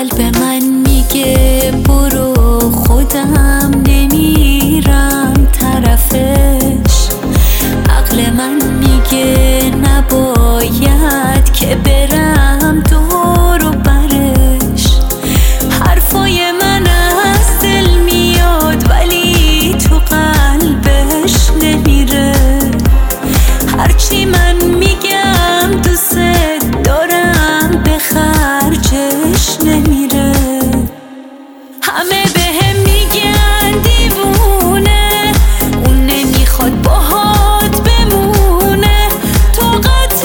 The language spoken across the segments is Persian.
قلب من میگه برو، خودم نمیرم طرفش. عقل من میگه نباید که برم دور و برش. حرفای من از دل میاد ولی تو قلبش نمیره. هرچی من میگم دوست دارم به خرجش نمیره. همه بهم میگن دیوونه، اون نمیخواد باهات بمونه. طاقت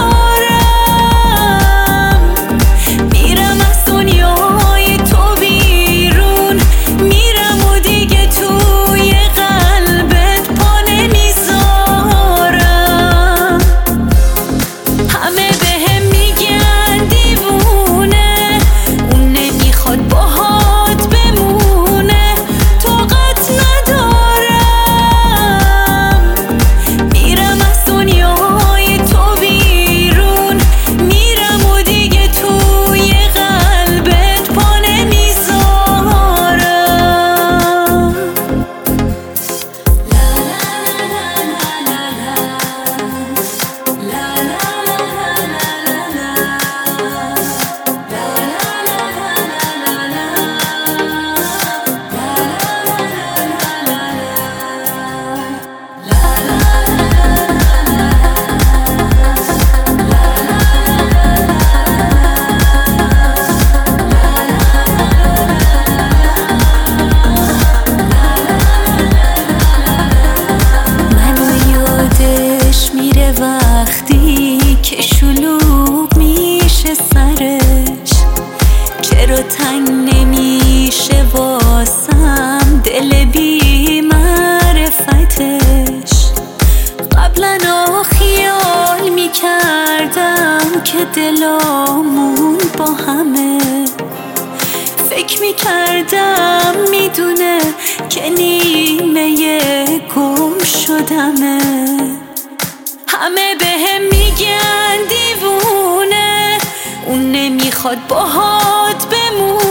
ندارم میرم از دنیای تو بیرون، میرم و دیگه توی قلبت پا نمیذارم. همه بهم میگن دیوونه، اون نمیخواد باهات بمونه. طاقت ندارم میرم از دنیای تو بیرون، میرم و دیگه توی قلبت پا نمیذارم. وقتی که شلوغ میشه سرش، چرا تنگ نمیشه واسم دل بی معرفتش. قبلا خیال میکردم که دلامون با همه، فکر میکردم میدونه که نیمه گم شدمه. همه بهم میگن دیوونه، اون نمیخواد باهات بمونه.